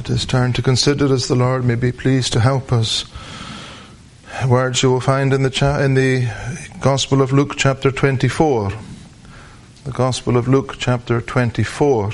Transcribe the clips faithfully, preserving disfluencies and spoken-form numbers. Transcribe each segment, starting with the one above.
It is time to consider, as the Lord may be pleased to help us, words you will find in the cha- in the Gospel of Luke chapter twenty-four. The Gospel of Luke chapter twenty-four.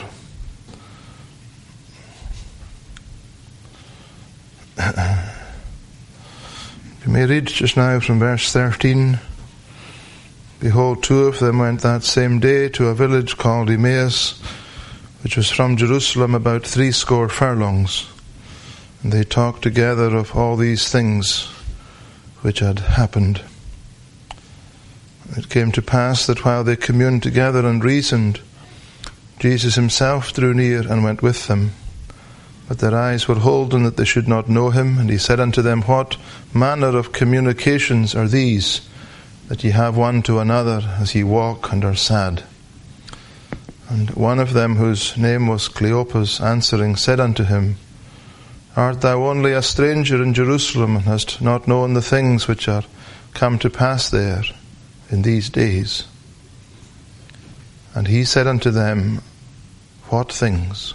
You may read just now from verse thirteen. Behold, two of them went that same day to a village called Emmaus, which was from Jerusalem about threescore furlongs. And they talked together of all these things which had happened. It came to pass that while they communed together and reasoned, Jesus himself drew near and went with them. But their eyes were holden that they should not know him. And he said unto them, What manner of communications are these, that ye have one to another as ye walk and are sad? And one of them, whose name was Cleopas, answering, said unto him, Art thou only a stranger in Jerusalem, and hast not known the things which are come to pass there in these days? And he said unto them, What things?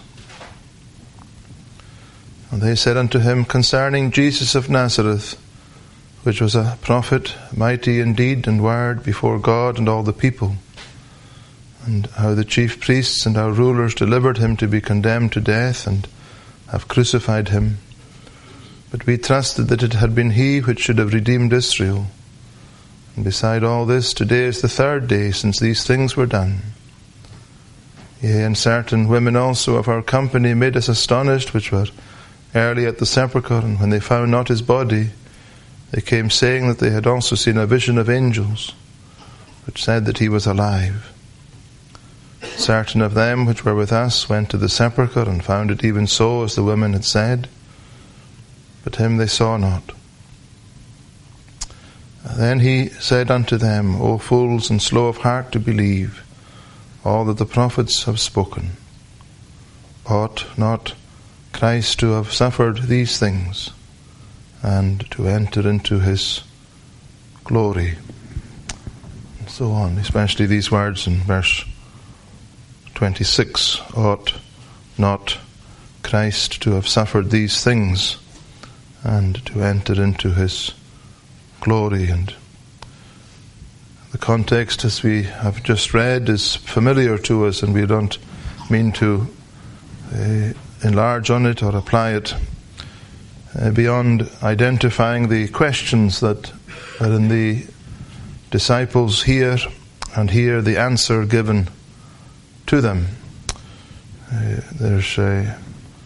And they said unto him, Concerning Jesus of Nazareth, which was a prophet, mighty in deed and word before God and all the people, and how the chief priests and our rulers delivered him to be condemned to death, and have crucified him. But we trusted that it had been he which should have redeemed Israel. And beside all this, today is the third day since these things were done. Yea, and certain women also of our company made us astonished, which were early at the sepulchre, and when they found not his body, they came saying that they had also seen a vision of angels, which said that he was alive. Certain of them which were with us went to the sepulchre, and found it even so as the women had said, but him they saw not. Then he said unto them, O fools, and slow of heart to believe all that the prophets have spoken. Ought not Christ to have suffered these things, and to enter into his glory? And so on, especially these words in verse twenty-six. Ought not Christ to have suffered these things, and to enter into his glory? And the context, as we have just read, is familiar to us, and we don't mean to uh, enlarge on it or apply it uh, beyond identifying the questions that are in the disciples here, and here the answer given to them. Uh, there's a,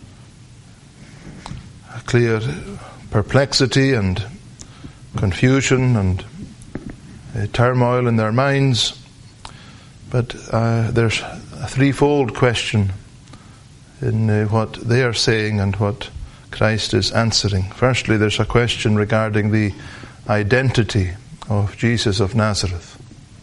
a clear perplexity and confusion and uh, turmoil in their minds, but uh, there's a threefold question in uh, what they are saying and what Christ is answering. Firstly, there's a question regarding the identity of Jesus of Nazareth.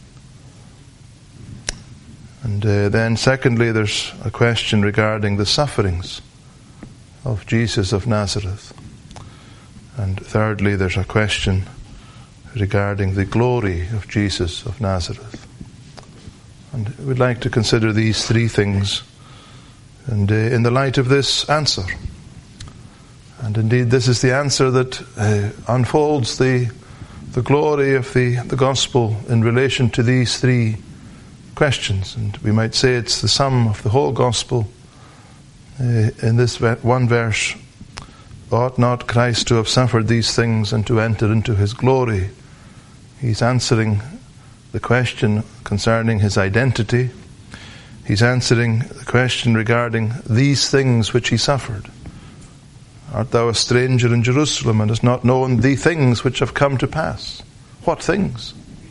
And uh, then secondly, there's a question regarding the sufferings of Jesus of Nazareth. And thirdly, there's a question regarding the glory of Jesus of Nazareth. And we'd like to consider these three things, and uh, in the light of this answer. And indeed, this is the answer that uh, unfolds the the glory of the, the gospel in relation to these three questions. And we might say it's the sum of the whole gospel uh, in this one verse. Ought not Christ to have suffered these things and to enter into his glory? He's answering the question concerning his identity. He's answering the question regarding these things which he suffered. Art thou a stranger in Jerusalem, and hast not known the things which have come to pass? What things?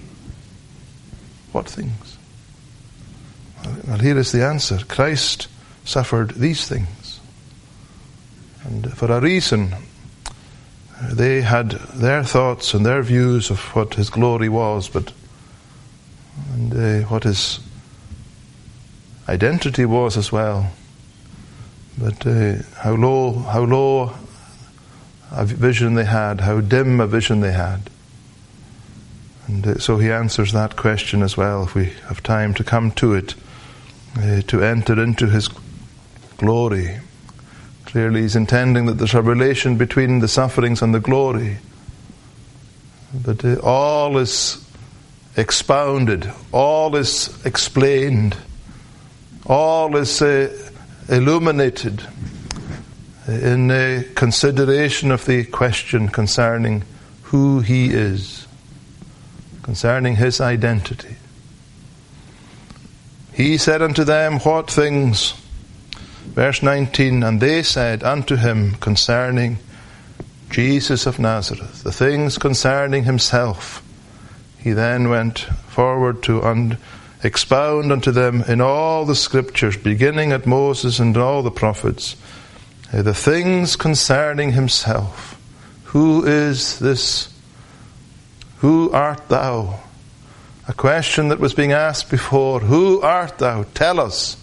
What things? Well, here is the answer. Christ suffered these things. And for a reason, they had their thoughts and their views of what his glory was, but and uh, what his identity was as well. But uh, how low, how low a vision they had, how dim a vision they had. And uh, so he answers that question as well, if we have time to come to it, uh, to enter into his glory. Clearly he's intending that there's a relation between the sufferings and the glory. But uh, all is expounded, all is explained, all is uh, illuminated in uh, consideration of the question concerning who he is, concerning his identity. He said unto them, what things? Verse nineteen, and they said unto him concerning Jesus of Nazareth, the things concerning himself. He then went forward to un- expound unto them in all the scriptures, beginning at Moses and all the prophets, uh, the things concerning himself. Who is this? Who art thou? A question that was being asked before. Who art thou? Tell us.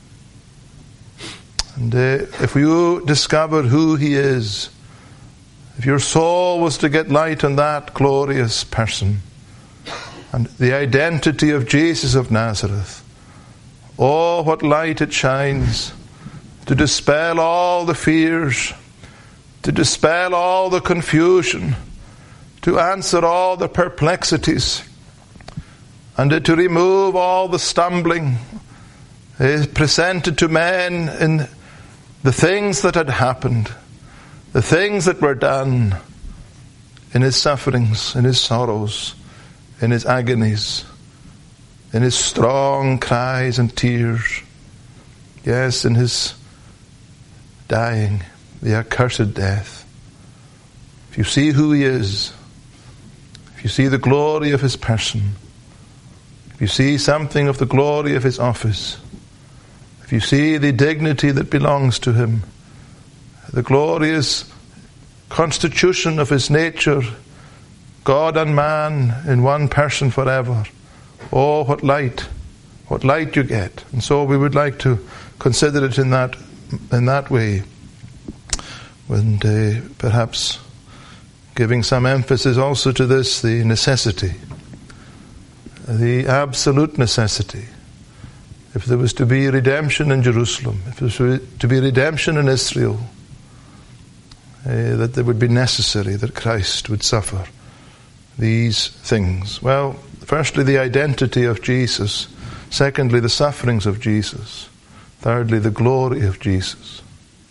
And uh, if you discover who he is, if your soul was to get light on that glorious person and the identity of Jesus of Nazareth, oh, what light it shines to dispel all the fears, to dispel all the confusion, to answer all the perplexities, and to remove all the stumbling uh, presented to men in the things that had happened, the things that were done in his sufferings, in his sorrows, in his agonies, in his strong cries and tears. Yes, in his dying, the accursed death. If you see who he is, if you see the glory of his person, if you see something of the glory of his office, if you see the dignity that belongs to him, the glorious constitution of his nature, God and man in one person forever, oh, what light, what light you get. And so we would like to consider it in that in that way, and uh, perhaps giving some emphasis also to this, the necessity, the absolute necessity. If there was to be redemption in Jerusalem, if there was to be redemption in Israel, uh, that it would be necessary that Christ would suffer these things. Well, firstly, the identity of Jesus. Secondly, the sufferings of Jesus. Thirdly, the glory of Jesus.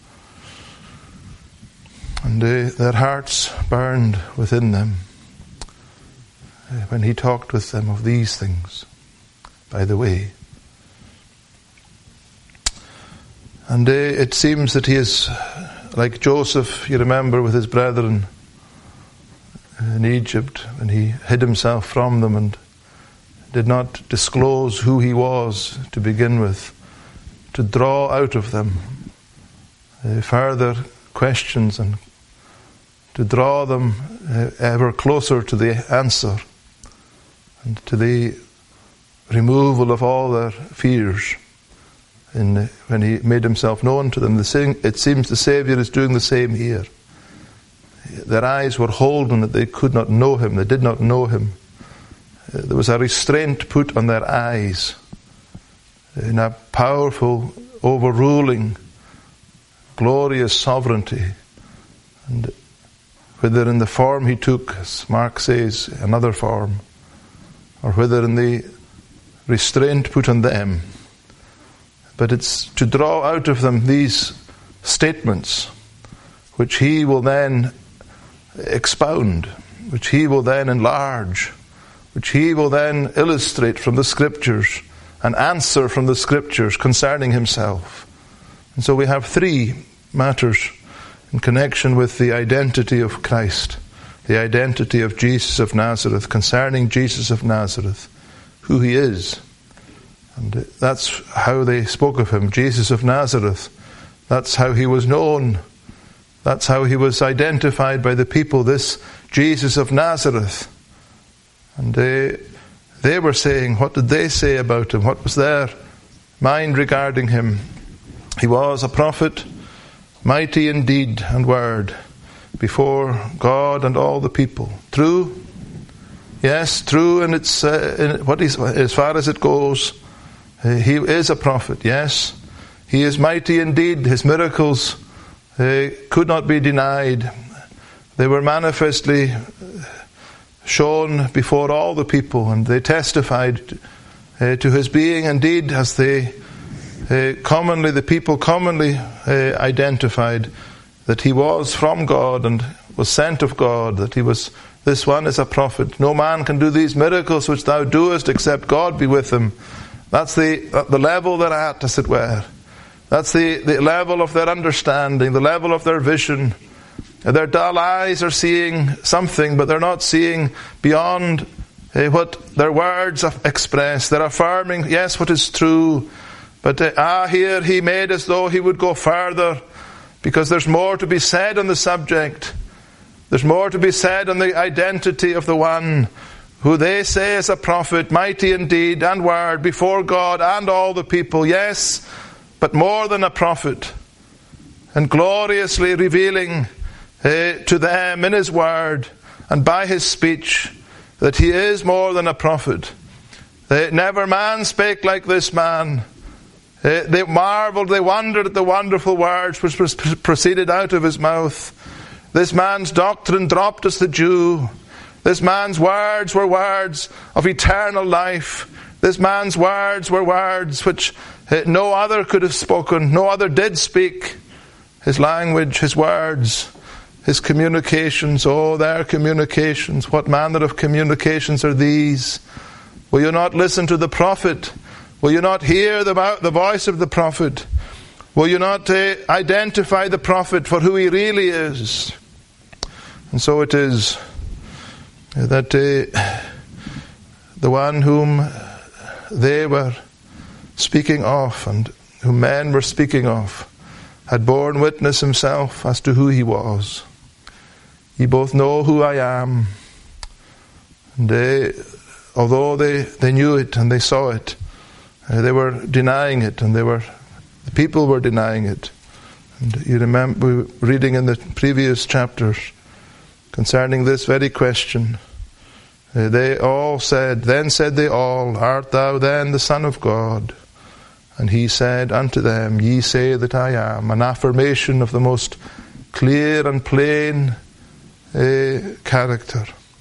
And uh, their hearts burned within them uh, when he talked with them of these things by the way. And uh, it seems that he is like Joseph, you remember, with his brethren in Egypt, when he hid himself from them and did not disclose who he was to begin with, to draw out of them uh, further questions and to draw them uh, ever closer to the answer and to the removal of all their fears. In, uh, when he made himself known to them, the same, it seems the Saviour is doing the same here. Their eyes were holden that they could not know him, they did not know him. Uh, there was a restraint put on their eyes in a powerful, overruling, glorious sovereignty. And whether in the form he took, as Mark says, another form, or whether in the restraint put on them, but it's to draw out of them these statements which he will then expound, which he will then enlarge, which he will then illustrate from the Scriptures and answer from the Scriptures concerning himself. And so we have three matters in connection with the identity of Christ, the identity of Jesus of Nazareth, concerning Jesus of Nazareth, who he is. And that's how they spoke of him, Jesus of Nazareth. That's how he was known. That's how he was identified by the people, this Jesus of Nazareth. And they, they were saying, what did they say about him? What was their mind regarding him? He was a prophet, mighty in deed and word, before God and all the people. True? Yes, true in its uh, in what is, as far as it goes. Uh, he is a prophet, yes. He is mighty indeed. His miracles They could not be denied. They were manifestly shown before all the people, and they testified uh, to his being. Indeed, as they uh, commonly, the people commonly uh, identified that he was from God and was sent of God, that he was, this one is a prophet. No man can do these miracles which thou doest except God be with him. That's the the level they're at, as it were. That's the, the level of their understanding, the level of their vision. Their dull eyes are seeing something, but they're not seeing beyond uh, what their words express. They're affirming, yes, what is true. But uh, ah, here he made as though he would go further, because there's more to be said on the subject. There's more to be said on the identity of the one who they say is a prophet, mighty in deed and word before God and all the people. Yes, but more than a prophet, and gloriously revealing uh, to them in his word and by his speech that he is more than a prophet. Uh, never man spake like this man. Uh, they marveled, they wondered at the wonderful words which proceeded out of his mouth. This man's doctrine dropped as the dew. This man's words were words of eternal life. This man's words were words which no other could have spoken, no other did speak. His language, his words, his communications, oh, their communications. What manner of communications are these? Will you not listen to the prophet? Will you not hear the, the voice of the prophet? Will you not uh, identify the prophet for who he really is? And so it is that uh, the one whom they were speaking of, and whom men were speaking of, had borne witness himself as to who he was. Ye both know who I am. And they, although they, they knew it and they saw it, uh, they were denying it, and they were the people were denying it. And you remember we were reading in the previous chapters concerning this very question. Uh, they all said, then said they all, art thou then the Son of God? And he said unto them, ye say that I am. An affirmation of the most clear and plain uh, character.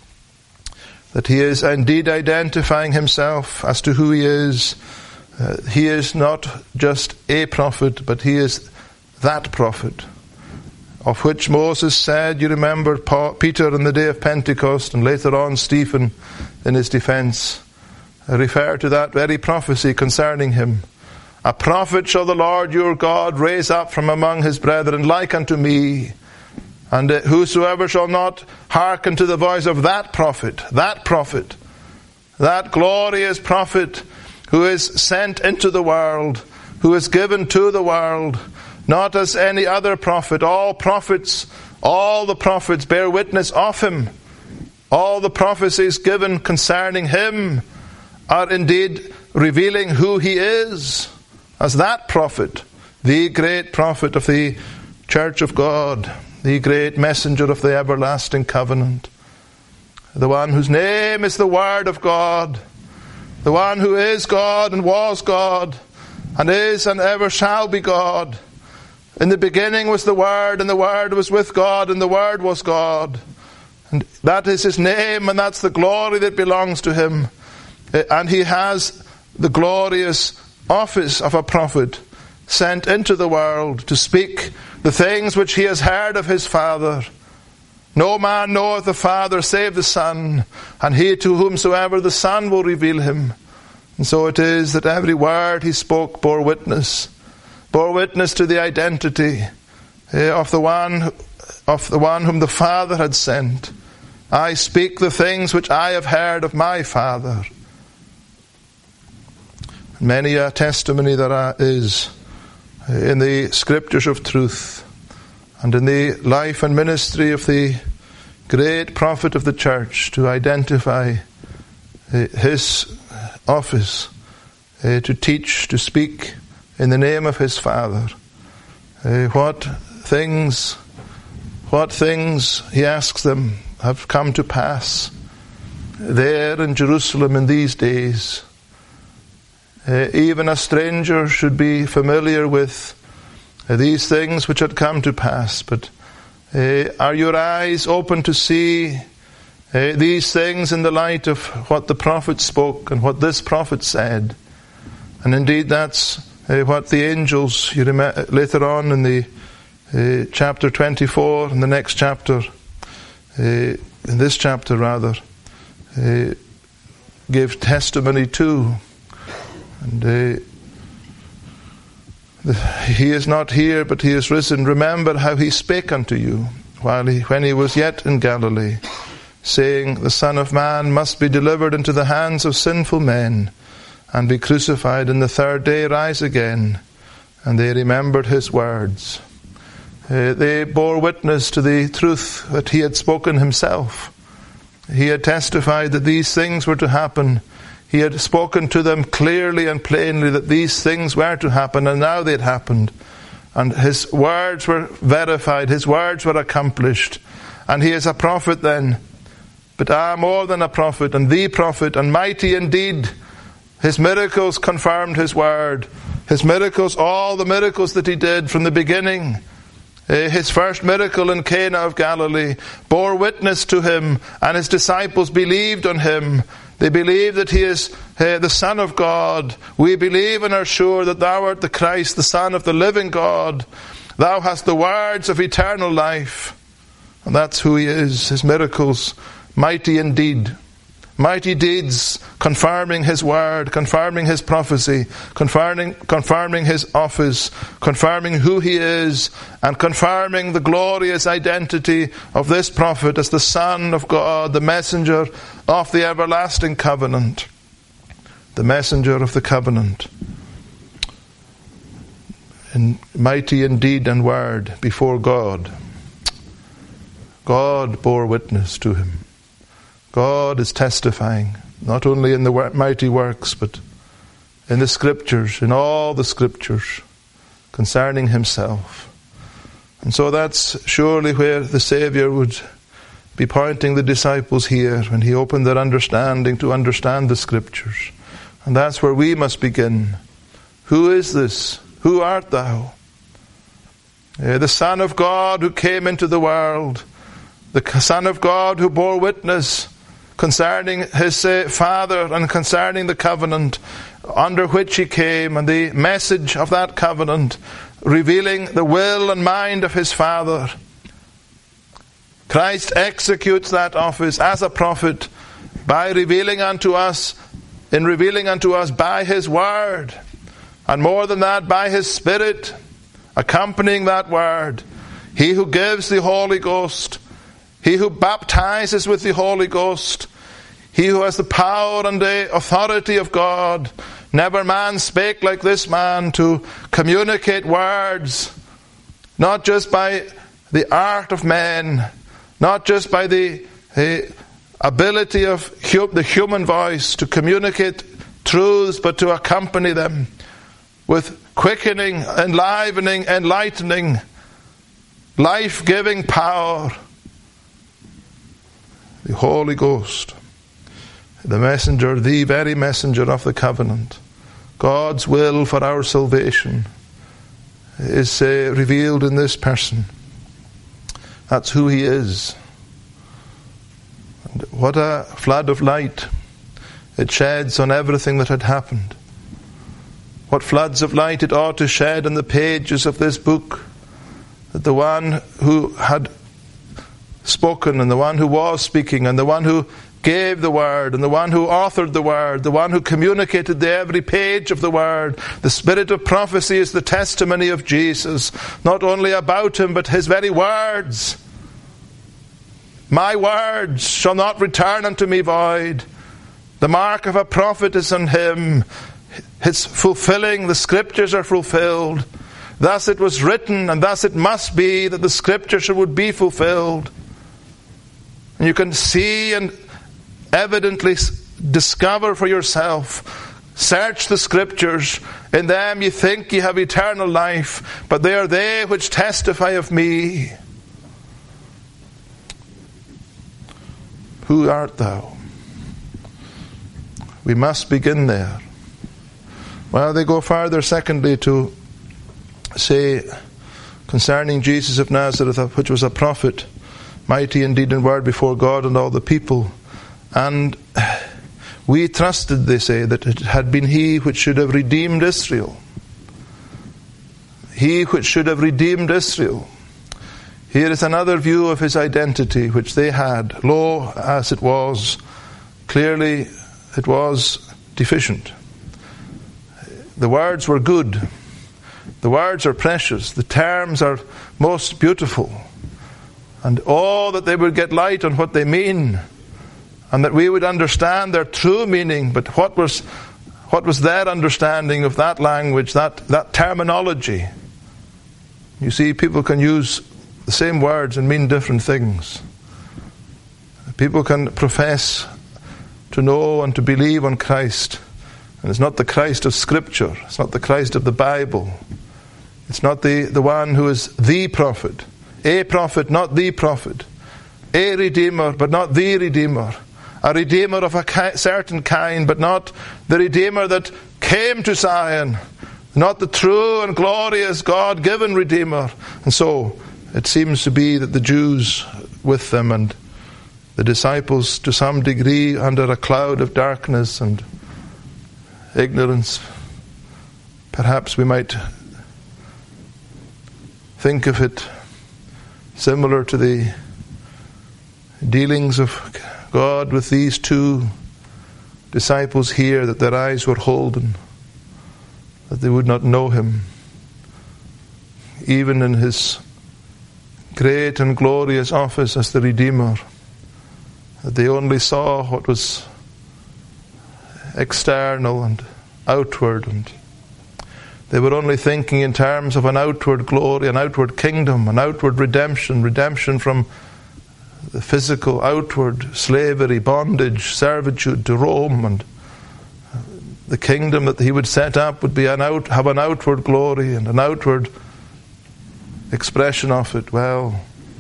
That he is indeed identifying himself as to who he is. Uh, he is not just a prophet, but he is that prophet, of which Moses said, you remember Paul, Peter on the day of Pentecost, and later on Stephen in his defense, uh, refer to that very prophecy concerning him. A prophet shall the Lord your God raise up from among his brethren like unto me. And uh, whosoever shall not hearken to the voice of that prophet, that prophet, that glorious prophet who is sent into the world, who is given to the world, not as any other prophet. All prophets, all the prophets bear witness of him. All the prophecies given concerning him are indeed revealing who he is as that prophet, the great prophet of the Church of God, the great messenger of the everlasting covenant, the one whose name is the Word of God, the one who is God and was God and is and ever shall be God. In the beginning was the Word, and the Word was with God, and the Word was God. And that is his name, and that's the glory that belongs to him. And he has the glorious office of a prophet, sent into the world to speak the things which he has heard of his Father. No man knoweth the Father save the Son, and he to whomsoever the Son will reveal him. And so it is that every word he spoke bore witness, bore witness to the identity of the one, of the one whom the Father had sent. I speak the things which I have heard of my Father. Many a testimony there is in the Scriptures of truth, and in the life and ministry of the great prophet of the church, to identify his office, to teach, to speak in the name of his Father. What things, what things, he asks them, have come to pass there in Jerusalem in these days. Uh, even a stranger should be familiar with uh, these things which had come to pass. But uh, are your eyes open to see uh, these things in the light of what the prophet spoke and what this prophet said? And indeed that's uh, what the angels, you remember, later on in the uh, chapter twenty-four, in the next chapter, uh, in this chapter rather, uh, give testimony to. And uh, the, he is not here, but he is risen. Remember how he spake unto you while he, when he was yet in Galilee, saying, the Son of Man must be delivered into the hands of sinful men, and be crucified, and the third day rise again. And they remembered his words. Uh, they bore witness to the truth that he had spoken himself. He had testified that these things were to happen. He had spoken to them clearly and plainly that these things were to happen, and now they had happened. And his words were verified, his words were accomplished. And he is a prophet then, but ah, more than a prophet, and the prophet, and mighty indeed. His miracles confirmed his word. His miracles, all the miracles that he did from the beginning, uh, his first miracle in Cana of Galilee, bore witness to him, and his disciples believed on him. They believe that he is uh, the Son of God. We believe and are sure that thou art the Christ, the Son of the living God. Thou hast the words of eternal life. And that's who he is. His miracles, mighty indeed. Mighty deeds, confirming his word, confirming his prophecy, confirming, confirming his office, confirming who he is, and confirming the glorious identity of this prophet as the Son of God, the messenger of the everlasting covenant. The messenger of the covenant. In mighty in deed and word before God. God bore witness to him. God is testifying, not only in the mighty works, but in the scriptures, in all the scriptures, concerning himself. And so that's surely where the Saviour would be pointing the disciples here, when he opened their understanding to understand the scriptures. And that's where we must begin. Who is this? Who art thou? Uh, the Son of God who came into the world, the Son of God who bore witness concerning his uh, Father and concerning the covenant under which he came, and the message of that covenant, revealing the will and mind of his Father. Christ executes that office as a prophet by revealing unto us, in revealing unto us by his word, and more than that, by his Spirit, accompanying that word. He who gives the Holy Ghost, he who baptizes with the Holy Ghost, he who has the power and the authority of God. Never man spake like this man to communicate words, not just by the art of men, not just by the, the ability of hu- the human voice to communicate truths, but to accompany them with quickening, enlivening, enlightening, life-giving power. The Holy Ghost, the messenger, the very messenger of the covenant. God's will for our salvation is uh, revealed in this person. That's who he is. And what a flood of light it sheds on everything that had happened. What floods of light it ought to shed on the pages of this book, that the one who had spoken, and the one who was speaking, and the one who gave the word, and the one who authored the word, the one who communicated the every page of the word. The spirit of prophecy is the testimony of Jesus, not only about him, but his very words. My words shall not return unto me void. The mark of a prophet is on him. It's fulfilling, the scriptures are fulfilled. Thus it was written, and thus it must be, that the scriptures would be fulfilled. And you can see and evidently discover for yourself. Search the scriptures. In them you think you have eternal life, but they are they which testify of me. Who art thou? We must begin there. Well, they go further, secondly, to say concerning Jesus of Nazareth, which was a prophet, mighty in deed and word before God and all the people. And we trusted, they say, that it had been he which should have redeemed Israel. He which should have redeemed Israel. Here is another view of his identity which they had. Low as it was, clearly it was deficient. The words were good. The words are precious. The terms are most beautiful. And oh, that they would get light on what they mean, and that we would understand their true meaning. But what was what was their understanding of that language, that, that terminology? You see, people can use the same words and mean different things. People can profess to know and to believe on Christ, and it's not the Christ of Scripture. It's not the Christ of the Bible. It's not the, the one who is the prophet. A prophet, not the prophet. A redeemer, but not the redeemer. A redeemer of a ki- certain kind, but not the redeemer that came to Zion. Not the true and glorious God-given redeemer. And so it seems to be that the Jews with them and the disciples to some degree under a cloud of darkness and ignorance, perhaps we might think of it similar to the dealings of God with these two disciples here, that their eyes were holden, that they would not know him, even in his great and glorious office as the Redeemer, that they only saw what was external and outward, and they were only thinking in terms of an outward glory, an outward kingdom, an outward redemption, redemption from the physical, outward slavery, bondage, servitude to Rome, and the kingdom that he would set up would be an out, have an outward glory and an outward expression of it. Well,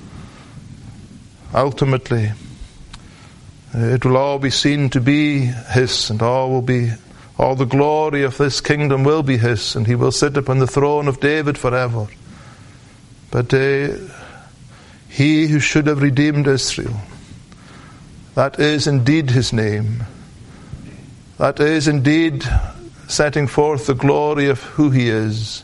ultimately, it will all be seen to be his, and all will be, all the glory of this kingdom will be his, and he will sit upon the throne of David forever. But uh, he who should have redeemed Israel, that is indeed his name. That is indeed setting forth the glory of who he is.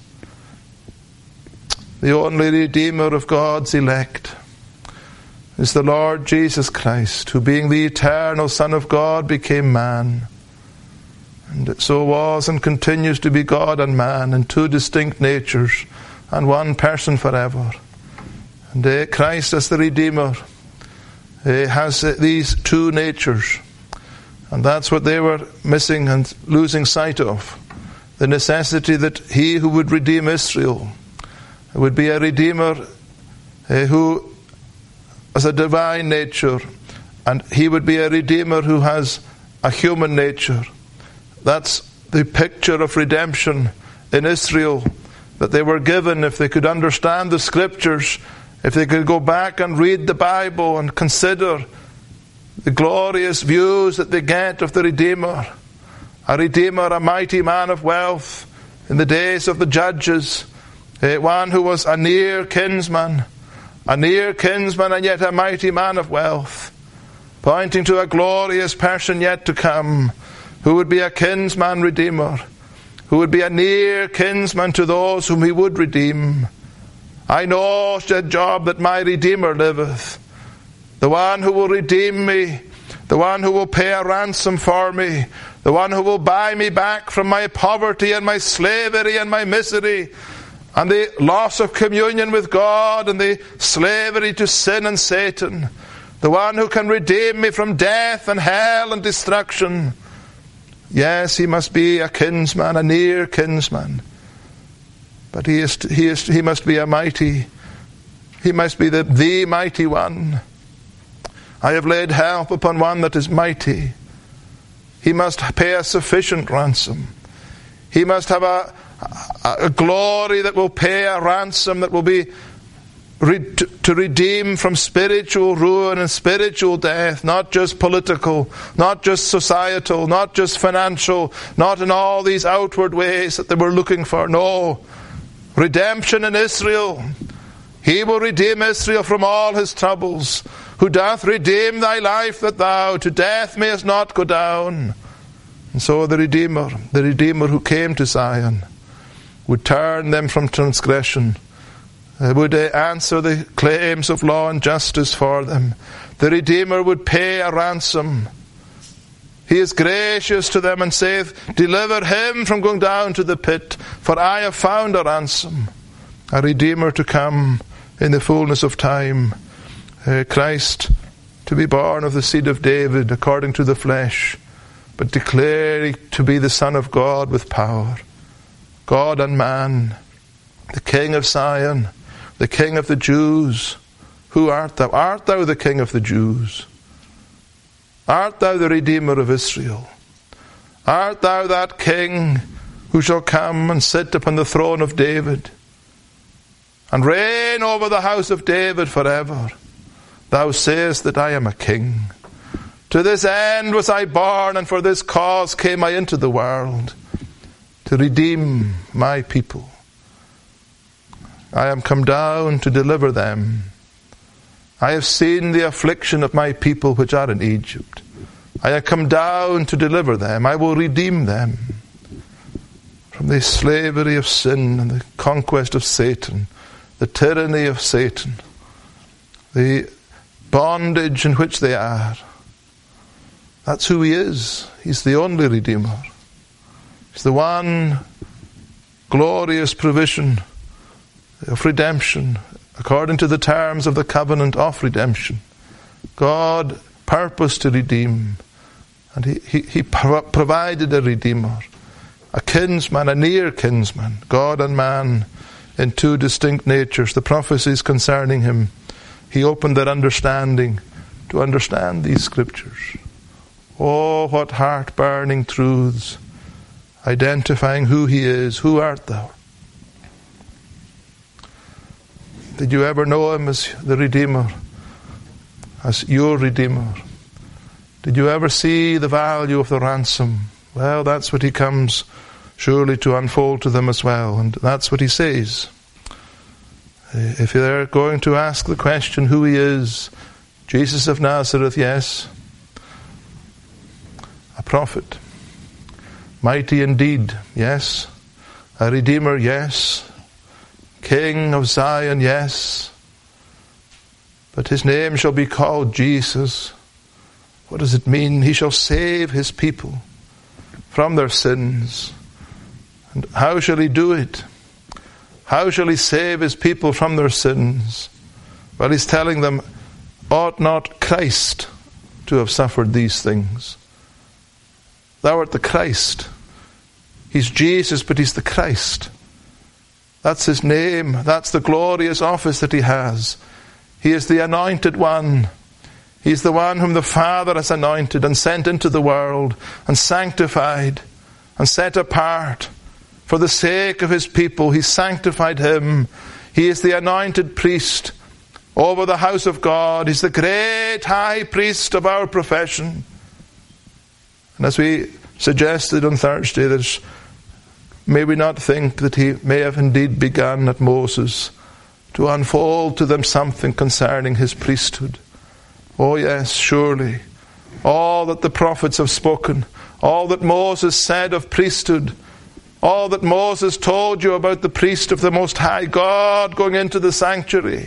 The only Redeemer of God's elect is the Lord Jesus Christ, who being the eternal Son of God became man. And it so was and continues to be God and man in two distinct natures and one person forever. And uh, Christ as the Redeemer uh, has uh, these two natures. And that's what they were missing and losing sight of. The necessity that he who would redeem Israel would be a Redeemer uh, who has a divine nature, and he would be a Redeemer who has a human nature. That's the picture of redemption in Israel that they were given. If they could understand the Scriptures, if they could go back and read the Bible and consider the glorious views that they get of the Redeemer, a Redeemer, a mighty man of wealth in the days of the judges, uh, one who was a near kinsman, a near kinsman and yet a mighty man of wealth, pointing to a glorious person yet to come, who would be a kinsman redeemer, who would be a near kinsman to those whom he would redeem. I know, said Job, that my Redeemer liveth, the one who will redeem me, the one who will pay a ransom for me, the one who will buy me back from my poverty and my slavery and my misery and the loss of communion with God and the slavery to sin and Satan, the one who can redeem me from death and hell and destruction. Yes, he must be a kinsman, a near kinsman, but he is he is he must be a mighty, he must be the, the mighty one. I have laid help upon one that is mighty. He must pay a sufficient ransom. He must have a, a, a glory that will pay a ransom that will be re, to, to redeem from spiritual ruin and spiritual death, not just political, not just societal, not just financial, not in all these outward ways that they were looking for. No. Redemption in Israel He will redeem Israel from all his troubles, who doth redeem thy life, that thou to death mayest not go down. And so the Redeemer, the Redeemer who came to Zion, would turn them from transgression, would answer the claims of law and justice for them. The Redeemer would pay a ransom. He is gracious to them and saith, deliver him from going down to the pit, for I have found a ransom, a Redeemer to come in the fullness of time. Uh, Christ to be born of the seed of David according to the flesh, but declared to be the Son of God with power. God and man, the King of Zion, the King of the Jews. Who art thou? Art thou the King of the Jews? Art thou the Redeemer of Israel? Art thou that King who shall come and sit upon the throne of David and reign over the house of David forever? Thou sayest that I am a king. To this end was I born, and for this cause came I into the world, to redeem my people. I am come down to deliver them. I have seen the affliction of my people which are in Egypt. I have come down to deliver them. I will redeem them from the slavery of sin and the conquest of Satan, the tyranny of Satan, the bondage in which they are. That's who he is. He's the only Redeemer. He's the one glorious provision of redemption, according to the terms of the covenant of redemption. God purposed to redeem, and he, he, he pro- provided a Redeemer, a kinsman, a near kinsman, God and man in two distinct natures. The prophecies concerning him, he opened their understanding to understand these scriptures. Oh, what heart-burning truths, identifying who he is. Who art thou? Did you ever know him as the Redeemer, as your Redeemer? Did you ever see the value of the ransom? Well, that's what he comes surely to unfold to them as well, and that's what he says. If they're going to ask the question who he is, Jesus of Nazareth, yes. A prophet. Mighty indeed, yes. A Redeemer, yes. King of Zion, yes. But his name shall be called Jesus. What does it mean? He shall save his people from their sins. And how shall he do it? How shall he save his people from their sins? Well, he's telling them, ought not Christ to have suffered these things? Thou art the Christ. He's Jesus, but he's the Christ. That's his name. That's the glorious office that he has. He is the anointed one. He's the one whom the Father has anointed and sent into the world and sanctified and set apart for the sake of his people. He sanctified him. He is the anointed priest over the house of God. He's the great high priest of our profession. And as we suggested on Thursday, there's may we not think that he may have indeed begun at Moses to unfold to them something concerning his priesthood. Oh yes, surely. All that the prophets have spoken, all that Moses said of priesthood, all that Moses told you about the priest of the Most High God going into the sanctuary.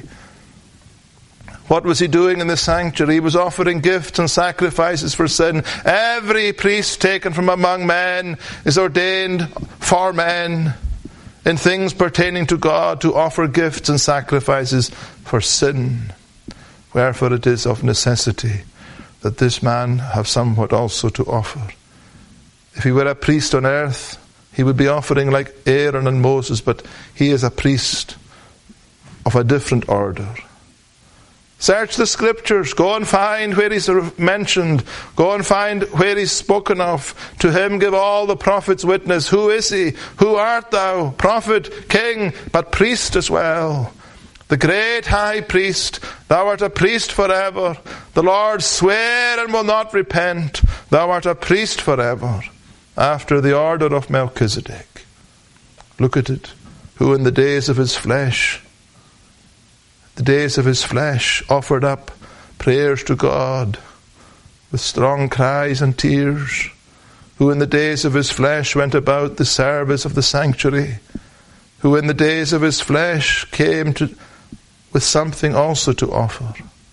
What was he doing in the sanctuary? He was offering gifts and sacrifices for sin. Every priest taken from among men is ordained for men in things pertaining to God to offer gifts and sacrifices for sin. Wherefore it is of necessity that this man have somewhat also to offer. If he were a priest on earth, he would be offering like Aaron and Moses, but he is a priest of a different order. Search the scriptures. Go and find where he's mentioned. Go and find where he's spoken of. To him give all the prophets witness. Who is he? Who art thou? Prophet, king, but priest as well. The great high priest. Thou art a priest forever. The Lord sware and will not repent. Thou art a priest forever, after the order of Melchizedek. Look at it. Who in the days of his flesh the days of his flesh, offered up prayers to God with strong cries and tears, who in the days of his flesh went about the service of the sanctuary, who in the days of his flesh came to with something also to offer.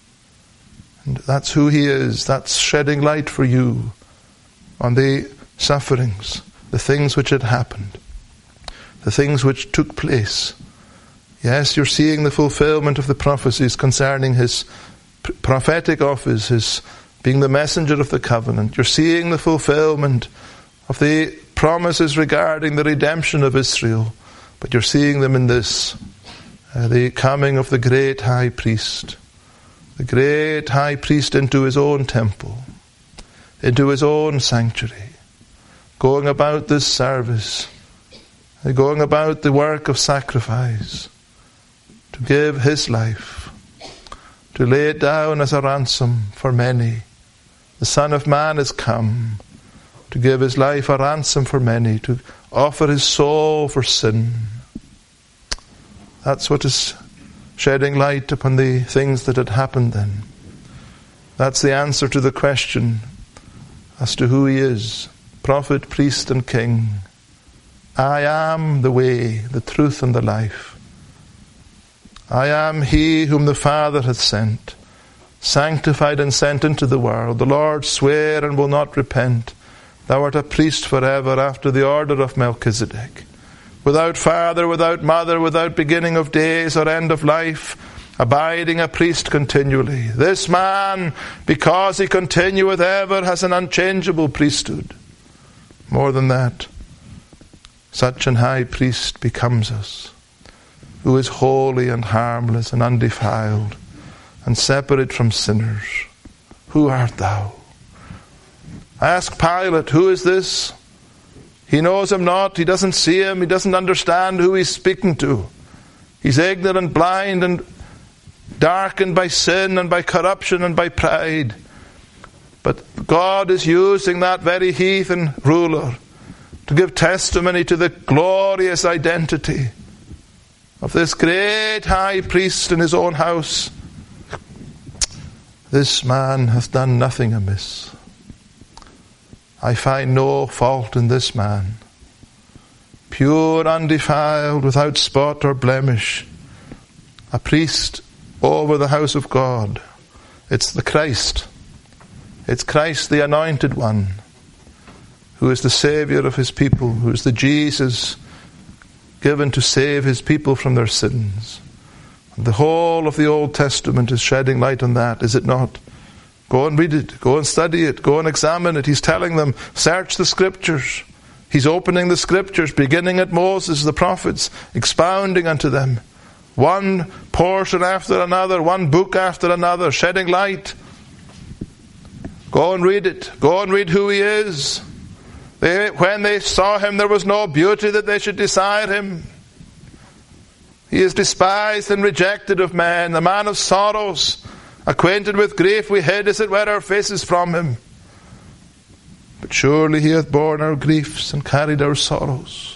And that's who he is. That's shedding light for you on the sufferings, the things which had happened, the things which took place. Yes, you're seeing the fulfillment of the prophecies concerning his prophetic office, his being the messenger of the covenant. You're seeing the fulfillment of the promises regarding the redemption of Israel. But you're seeing them in this, uh, the coming of the great high priest. The great high priest into his own temple, into his own sanctuary, going about this service, going about the work of sacrifice, to give his life, to lay it down as a ransom for many. The Son of Man is come to give his life a ransom for many, to offer his soul for sin. That's what is shedding light upon the things that had happened then. That's the answer to the question as to who he is, prophet, priest and king. I am the way, the truth and the life. I am he whom the Father hath sent, sanctified and sent into the world. The Lord sware and will not repent. Thou art a priest forever after the order of Melchizedek. Without father, without mother, without beginning of days or end of life, abiding a priest continually. This man, because he continueth ever, has an unchangeable priesthood. More than that, such an high priest becomes us, who is holy and harmless and undefiled and separate from sinners. Who art thou? Ask Pilate, who is this? He knows him not, he doesn't see him, he doesn't understand who he's speaking to. He's ignorant, blind, and darkened by sin and by corruption and by pride. But God is using that very heathen ruler to give testimony to the glorious identity of this great high priest in his own house. This man hath done nothing amiss. I find no fault in this man. Pure, undefiled, without spot or blemish. A priest over the house of God. It's the Christ. It's Christ, the Anointed One, who is the Saviour of his people, who is the Jesus given to save his people from their sins. And the whole of the Old Testament is shedding light on that, is it not? Go and read it. Go and study it. Go and examine it. He's telling them, search the Scriptures. He's opening the Scriptures, beginning at Moses, the prophets, expounding unto them. One portion after another, one book after another, shedding light. Go and read it. Go and read who he is. They, when they saw him, there was no beauty that they should desire him. He is despised and rejected of men, a man of sorrows, acquainted with grief. We hid, as it were, our faces from him. But surely he hath borne our griefs and carried our sorrows.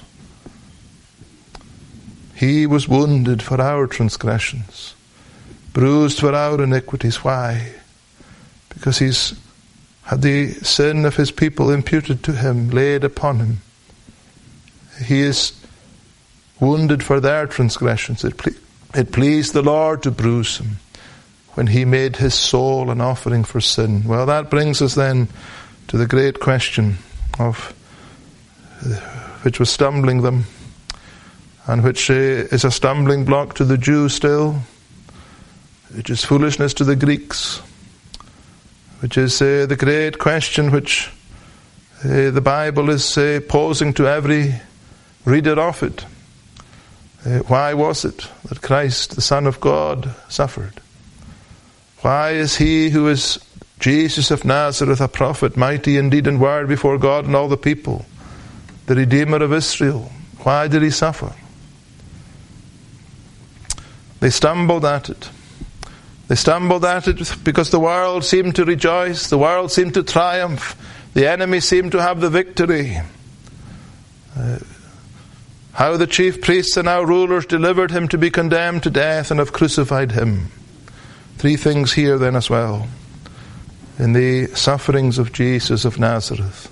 He was wounded for our transgressions, bruised for our iniquities. Why? Because he's had the sin of his people imputed to him, laid upon him. He is wounded for their transgressions. It, ple- it pleased the Lord to bruise him when he made his soul an offering for sin. Well, that brings us then to the great question of uh, which was stumbling them, and which uh, is a stumbling block to the Jew still, which is foolishness to the Greeks, which is uh, the great question which uh, the Bible is uh, posing to every reader of it. Uh, why was it that Christ, the Son of God, suffered? Why is he who is Jesus of Nazareth, a prophet, mighty indeed in word before God and all the people, the Redeemer of Israel, why did he suffer? They stumbled at it. They stumbled at it because the world seemed to rejoice, the world seemed to triumph, the enemy seemed to have the victory. Uh, how the chief priests and our rulers delivered him to be condemned to death and have crucified him. Three things here then as well, in the sufferings of Jesus of Nazareth.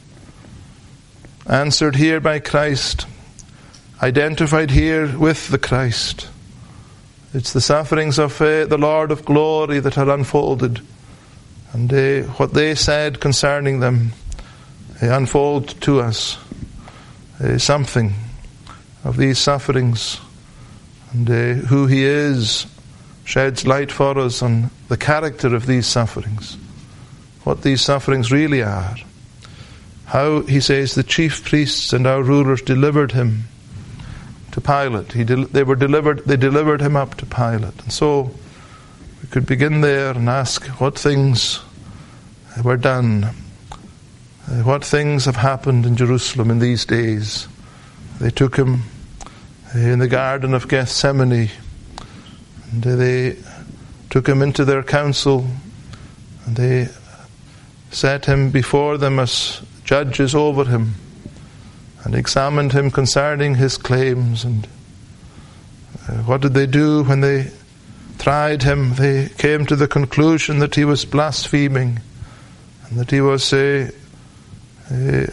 Answered here by Christ, identified here with the Christ. It's the sufferings of uh, the Lord of glory that are unfolded, and uh, what they said concerning them uh, unfold to us uh, something of these sufferings, and uh, who he is sheds light for us on the character of these sufferings, what these sufferings really are. How, he says, the chief priests and our rulers delivered him to Pilate. He del- they were delivered. They delivered him up to Pilate. And so we could begin there and ask what things were done, uh, what things have happened in Jerusalem in these days. They took him uh, in the Garden of Gethsemane, and uh, they took him into their council, and they set him before them as judges over him, and examined him concerning his claims. And uh, what did they do when they tried him? They came to the conclusion that he was blaspheming, and that he was uh, uh,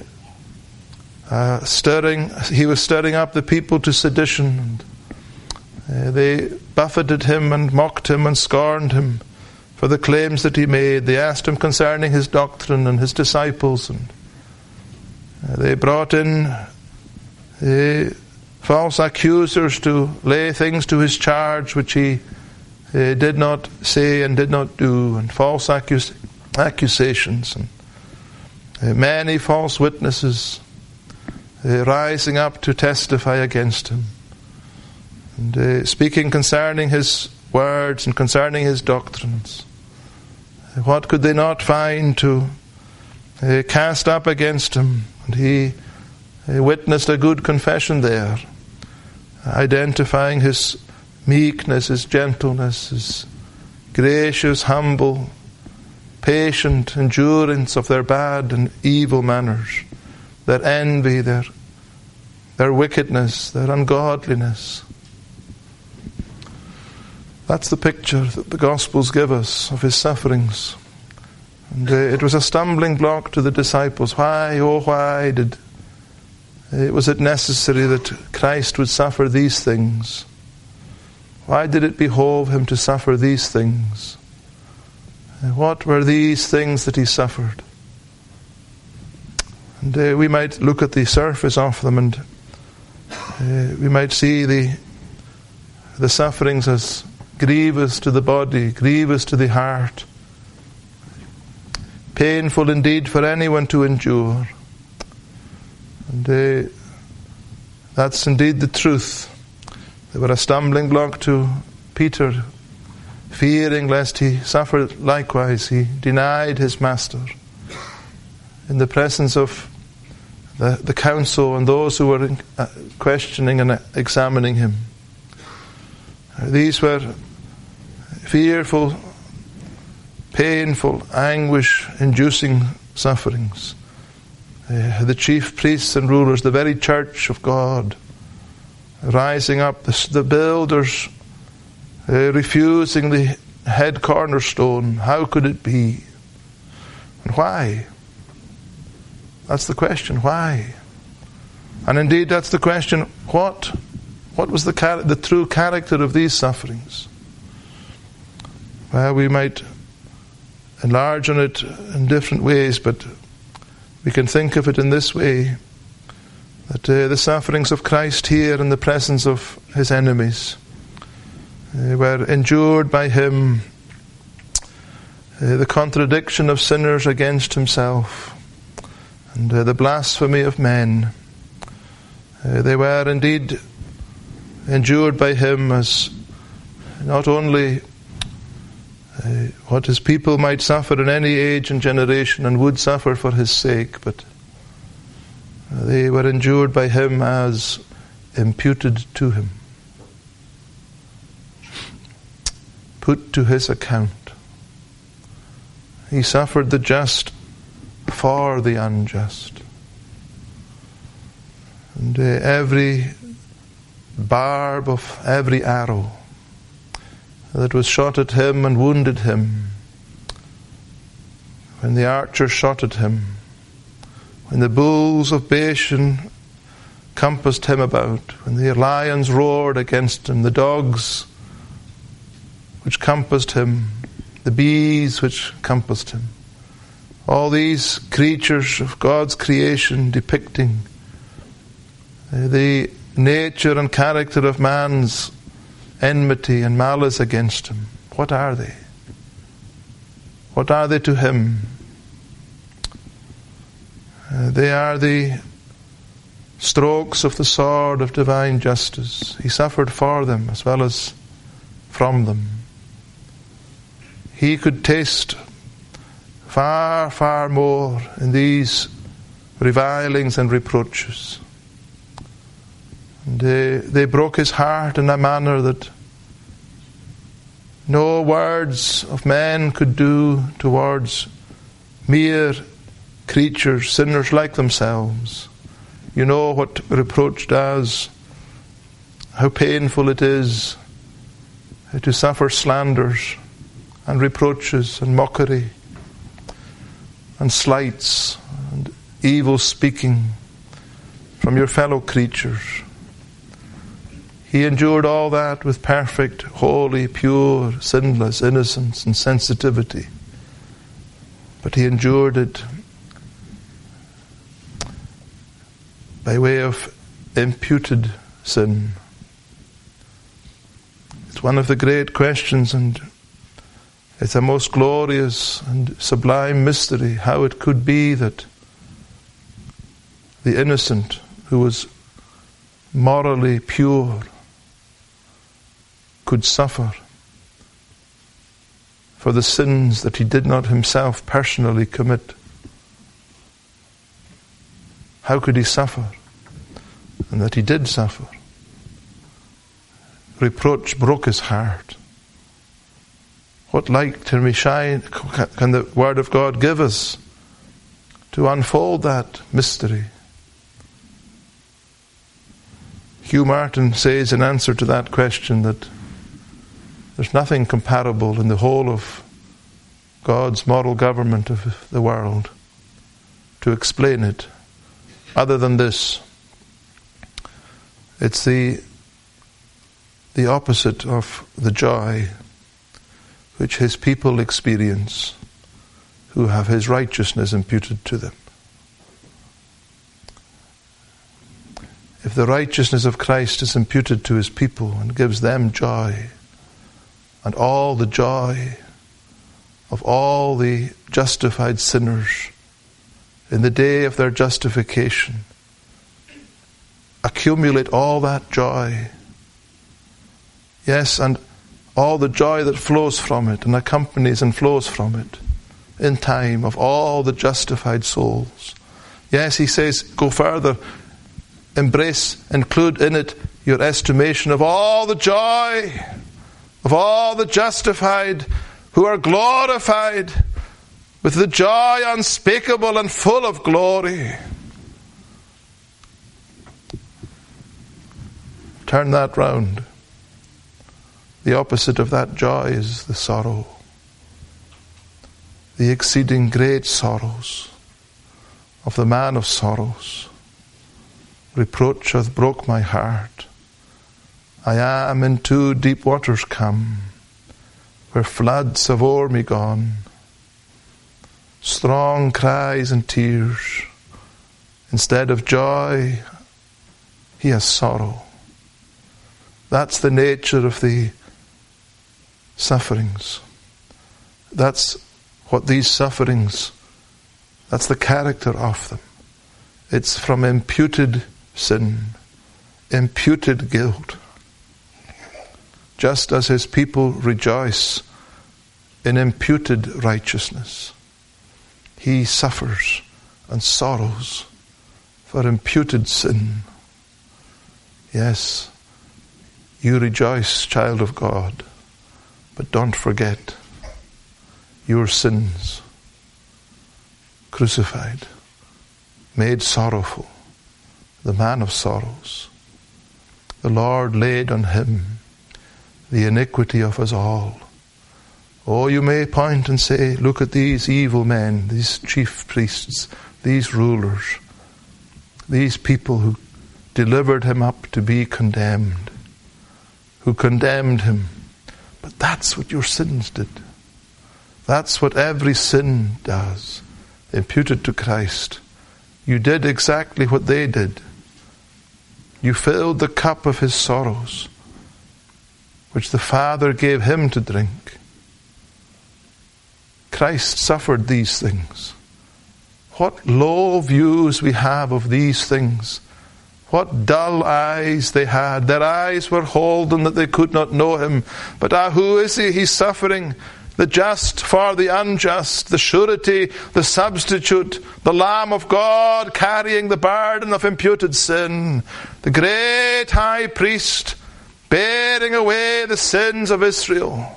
uh, stirring. He was stirring up the people to sedition. And uh, they buffeted him and mocked him and scorned him for the claims that he made. They asked him concerning his doctrine and his disciples, and uh, they brought in uh, false accusers to lay things to his charge which he uh, did not say and did not do, and false accus- accusations, and uh, many false witnesses uh, rising up to testify against him, and uh, speaking concerning his words and concerning his doctrines. What could they not find to uh, cast up against him? And he uh, witnessed a good confession there, identifying his meekness, his gentleness, his gracious, humble, patient endurance of their bad and evil manners, their envy, their, their wickedness, their ungodliness. That's the picture that the Gospels give us of his sufferings. And uh, it was a stumbling block to the disciples. Why, oh why did uh, was it necessary that Christ would suffer these things? Why did it behove him to suffer these things? Uh, what were these things that he suffered? And uh, we might look at the surface of them, and uh, we might see the the sufferings as grievous to the body, grievous to the heart, painful indeed for anyone to endure. And uh, that's indeed the truth. They were a stumbling block to Peter, fearing lest he suffer likewise. He denied his master in the presence of the, the council and those who were uh, questioning and examining him. Uh, these were fearful, painful, anguish-inducing sufferings. Uh, the chief priests and rulers, the very church of God, rising up, the, the builders uh, refusing the head cornerstone. How could it be? And why? That's the question. Why? And indeed, that's the question. What? What was the char- the true character of these sufferings? Well, we might enlarge on it in different ways, but we can think of it in this way, that uh, the sufferings of Christ here in the presence of his enemies uh, were endured by him, uh, the contradiction of sinners against himself, and uh, the blasphemy of men. Uh, they were indeed endured by him as not only Uh, what his people might suffer in any age and generation and would suffer for his sake, but uh, they were endured by him as imputed to him, put to his account. He suffered the just for the unjust. And uh, every barb of every arrow that was shot at him and wounded him, when the archer shot at him, when the bulls of Bashan compassed him about, when the lions roared against him, the dogs which compassed him, the bees which compassed him, all these creatures of God's creation depicting the nature and character of man's enmity and malice against him. What are they? What are they to him? Uh, they are the strokes of the sword of divine justice. He suffered for them as well as from them. He could taste far, far more in these revilings and reproaches. And they, they broke his heart in a manner that no words of men could do towards mere creatures, sinners like themselves. You know what reproach does, how painful it is to suffer slanders and reproaches and mockery and slights and evil speaking from your fellow creatures. He endured all that with perfect, holy, pure, sinless innocence and sensitivity. But he endured it by way of imputed sin. It's one of the great questions, and it's a most glorious and sublime mystery how it could be that the innocent who was morally pure could suffer for the sins that he did not himself personally commit. How could he suffer? And that he did suffer. Reproach broke his heart. What light can we shine, can the Word of God give us to unfold that mystery? Hugh Martin says in answer to that question that there's nothing comparable in the whole of God's moral government of the world to explain it other than this. It's the the opposite of the joy which his people experience who have his righteousness imputed to them. If the righteousness of Christ is imputed to his people and gives them joy, and all the joy of all the justified sinners in the day of their justification, accumulate all that joy. Yes, and all the joy that flows from it and accompanies and flows from it in time of all the justified souls. Yes, he says, go further, embrace, include in it your estimation of all the joy of all the justified who are glorified with the joy unspeakable and full of glory. Turn that round. The opposite of that joy is the sorrow. The exceeding great sorrows of the man of sorrows. Reproach hath broke my heart. I am into deep waters come, where floods have o'er me gone. Strong cries and tears. Instead of joy, he has sorrow. That's the nature of the sufferings. That's what these sufferings, that's the character of them. It's from imputed sin, imputed guilt. Just as his people rejoice in imputed righteousness, he suffers and sorrows for imputed sin. Yes, you rejoice, child of God, but don't forget your sins crucified, made sorrowful, the man of sorrows. the Lord laid on him the iniquity of us all. Oh, you may point and say, look at these evil men, these chief priests, these rulers, these people who delivered him up to be condemned, who condemned him. But that's what your sins did. That's what every sin does, imputed to Christ. You did exactly what they did. You filled the cup of his sorrows, which the Father gave him to drink. Christ suffered these things. What low views we have of these things. What dull eyes they had. Their eyes were holden that they could not know him. But ah, who is he? He's suffering. The just for the unjust, the surety, the substitute, the Lamb of God carrying the burden of imputed sin, the great high priest bearing away the sins of Israel,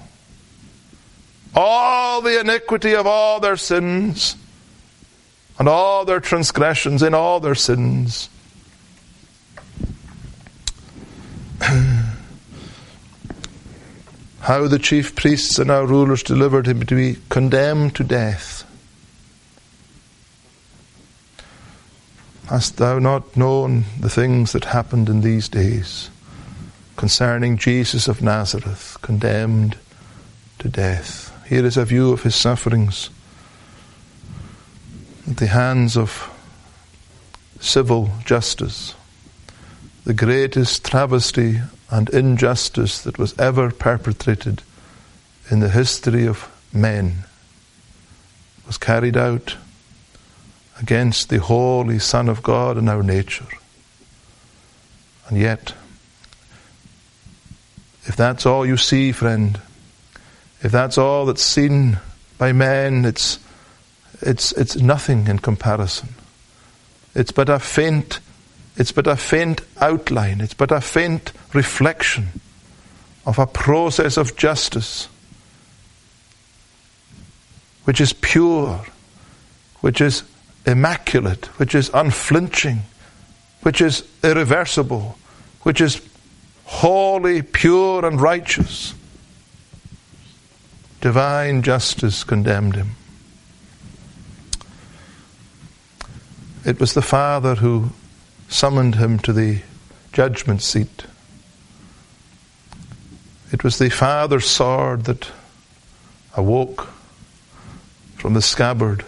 all the iniquity of all their sins and all their transgressions in all their sins. How the chief priests and our rulers delivered him to be condemned to death. Hast thou not known the things that happened in these days concerning Jesus of Nazareth, condemned to death? Here is a view of his sufferings at the hands of civil justice, the greatest travesty and injustice that was ever perpetrated in the history of men was carried out against the holy Son of God in our nature. And yet, if that's all you see, friend, if that's all that's seen by men, it's it's it's nothing in comparison. It's but a faint It's but a faint outline, it's but a faint reflection of a process of justice which is pure, which is immaculate, which is unflinching, which is irreversible, which is holy, pure and righteous. Divine justice condemned him. It was the Father who summoned him to the judgment seat. It was the Father's sword that awoke from the scabbard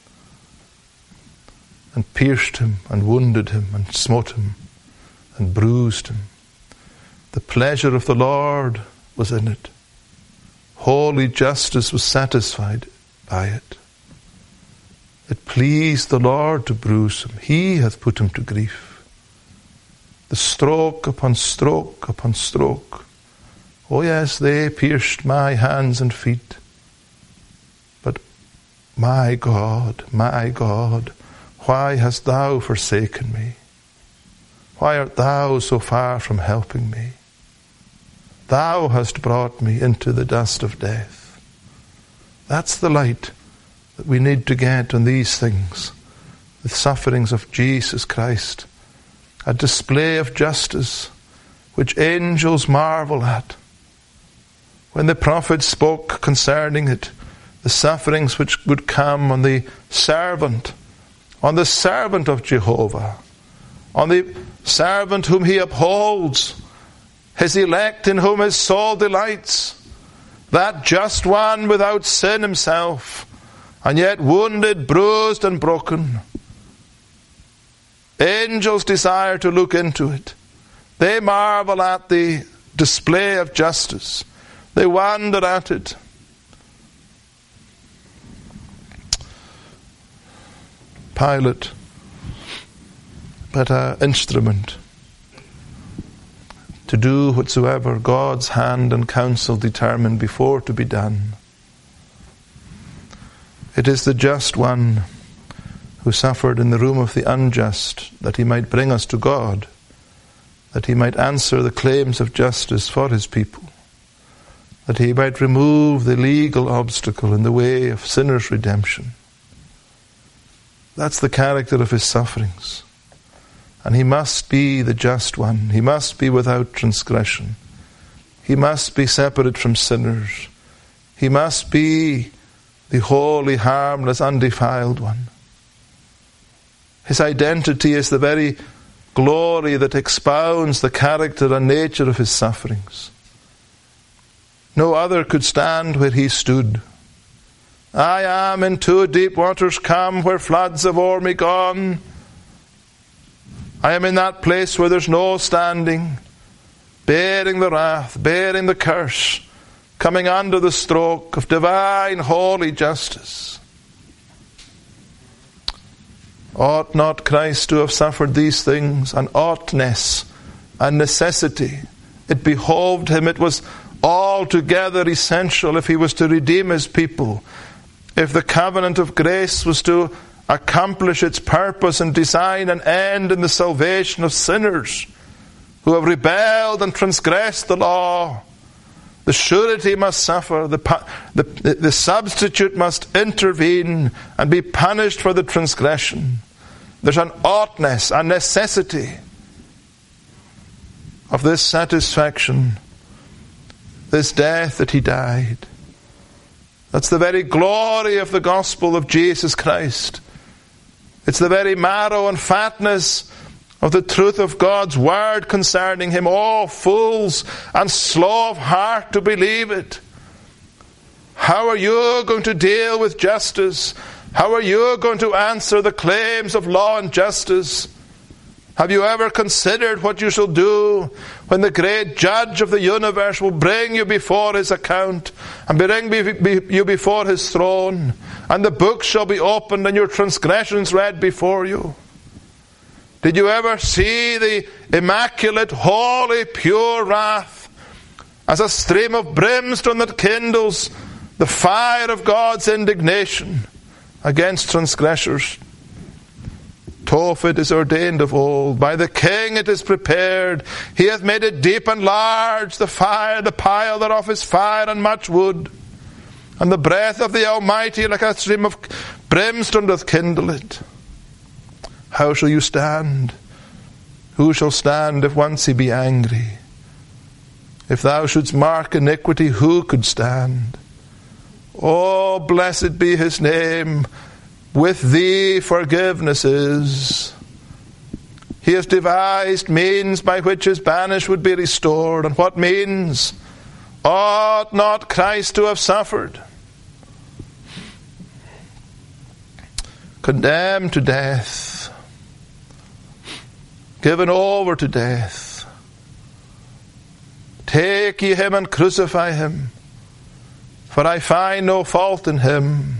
and pierced him and wounded him and smote him and bruised him. The pleasure of the Lord was in it. Holy justice was satisfied by it. It pleased the Lord to bruise him. He hath put him to grief. The stroke upon stroke upon stroke. Oh yes, they pierced my hands and feet. But my God, my God, why hast thou forsaken me? Why art thou so far from helping me? Thou hast brought me into the dust of death. That's the light that we need to get on these things, the sufferings of Jesus Christ, a display of justice which angels marvel at. When the prophets spoke concerning it, the sufferings which would come on the servant, on the servant of Jehovah, on the servant whom he upholds, his elect in whom his soul delights, that just one without sin himself, and yet wounded, bruised and broken. Angels desire to look into it. They marvel at the display of justice. They wonder at it. Pilate, but an instrument to do whatsoever God's hand and counsel determined before to be done. It is the just one who suffered in the room of the unjust, that he might bring us to God, that he might answer the claims of justice for his people, that he might remove the legal obstacle in the way of sinners' redemption. That's the character of his sufferings. And he must be the just one. He must be without transgression. He must be separate from sinners. He must be the holy, harmless, undefiled one. His identity is the very glory that expounds the character and nature of his sufferings. No other could stand where he stood. I am into deep waters come, where floods have o'er me gone. I am in that place where there's no standing, bearing the wrath, bearing the curse, coming under the stroke of divine holy justice. Ought not Christ to have suffered these things? An oughtness, a necessity. It behoved him. It was altogether essential if he was to redeem his people, if the covenant of grace was to accomplish its purpose and design and end in the salvation of sinners who have rebelled and transgressed the law. The surety must suffer, the, the, the substitute must intervene and be punished for the transgression. There's an oughtness, a necessity of this satisfaction, this death that he died. That's the very glory of the gospel of Jesus Christ. It's the very marrow and fatness of the truth of God's word concerning him. Oh, fools and slow of heart to believe it. How are you going to deal with justice? How are you going to answer the claims of law and justice? Have you ever considered what you shall do when the great judge of the universe will bring you before his account and bring you before his throne, and the books shall be opened and your transgressions read before you? Did you ever see the immaculate, holy, pure wrath as a stream of brimstone that kindles the fire of God's indignation against transgressors? Tophet is ordained of old, by the King it is prepared. He hath made it deep and large, the fire, the pile thereof is fire and much wood. And the breath of the Almighty like a stream of brimstone doth kindle it. How shall you stand? Who shall stand if once he be angry? If thou shouldst mark iniquity, who could stand? Oh, blessed be his name. With thee forgiveness is. He has devised means by which his banish would be restored. And what means? Ought not Christ to have suffered? Condemned to death. Given over to death. Take ye him and crucify him, for I find no fault in him.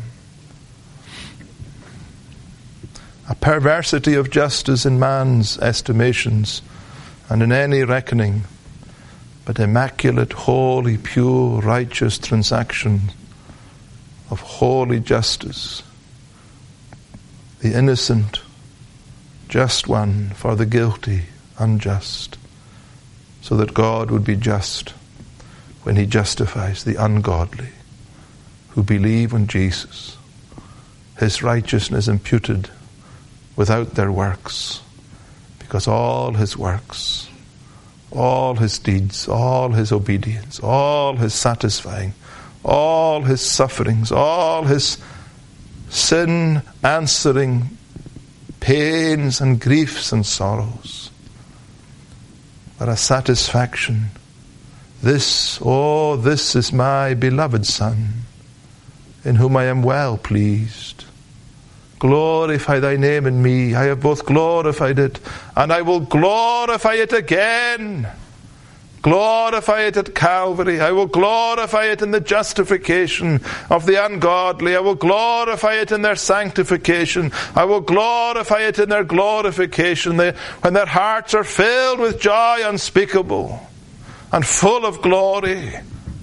A perversity of justice in man's estimations and in any reckoning, but immaculate, holy, pure, righteous transaction of holy justice. The innocent, just one for the guilty, unjust, so that God would be just when he justifies the ungodly who believe on Jesus. His righteousness imputed without their works, because all his works, all his deeds, all his obedience, all his satisfying, all his sufferings, all his sin answering pains and griefs and sorrows are a satisfaction. This, oh, this is my beloved Son, in whom I am well pleased. Glorify thy name in me. I have both glorified it, and I will glorify it again. Glorify it at Calvary. I will glorify it in the justification of the ungodly. I will glorify it in their sanctification. I will glorify it in their glorification, they, when their hearts are filled with joy unspeakable and full of glory,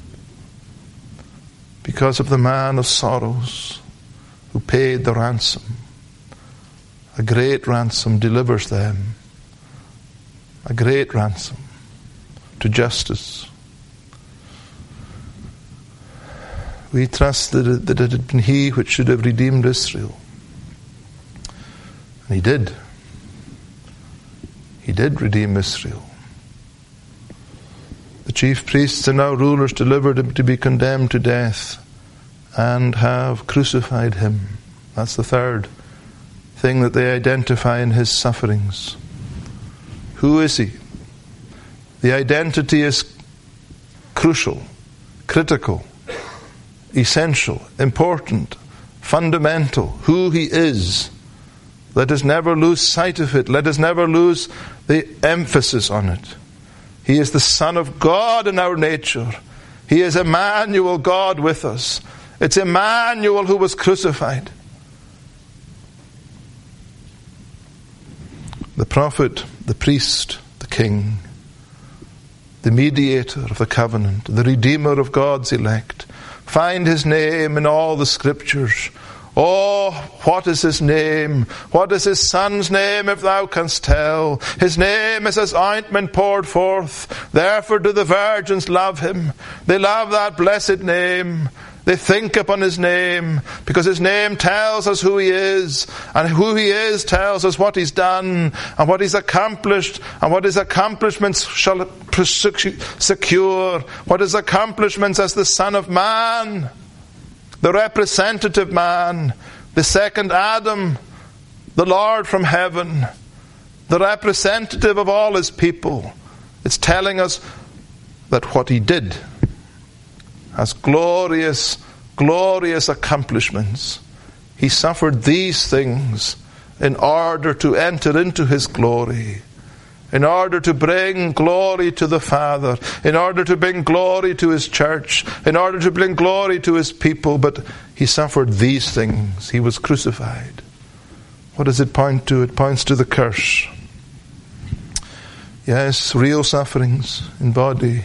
because of the man of sorrows who paid the ransom. A great ransom delivers them. A great ransom to justice. We trust that it, that it had been he which should have redeemed Israel. And he did. He did redeem Israel. The chief priests and now rulers delivered him to be condemned to death and have crucified him. That's the third thing that they identify in his sufferings. Who is he? The identity is crucial, critical, essential, important, fundamental. Who he is. Let us never lose sight of it. Let us never lose the emphasis on it. He is the Son of God in our nature. He is Emmanuel, God with us. It's Emmanuel who was crucified. The prophet, the priest, the king, the mediator of the covenant, the redeemer of God's elect. Find his name in all the scriptures. Oh, what is his name? What is his son's name, if thou canst tell? His name is as ointment poured forth. Therefore do the virgins love him. They love that blessed name. They think upon his name, because his name tells us who he is, and who he is tells us what he's done, and what he's accomplished, and what his accomplishments shall secure, what his accomplishments as the Son of Man, the representative man, the second Adam, the Lord from heaven, the representative of all his people. It's telling us that what he did has glorious, glorious accomplishments. He suffered these things in order to enter into his glory, in order to bring glory to the Father, in order to bring glory to his church, in order to bring glory to his people. But he suffered these things. He was crucified. What does it point to? It points to the curse. Yes, real sufferings in body,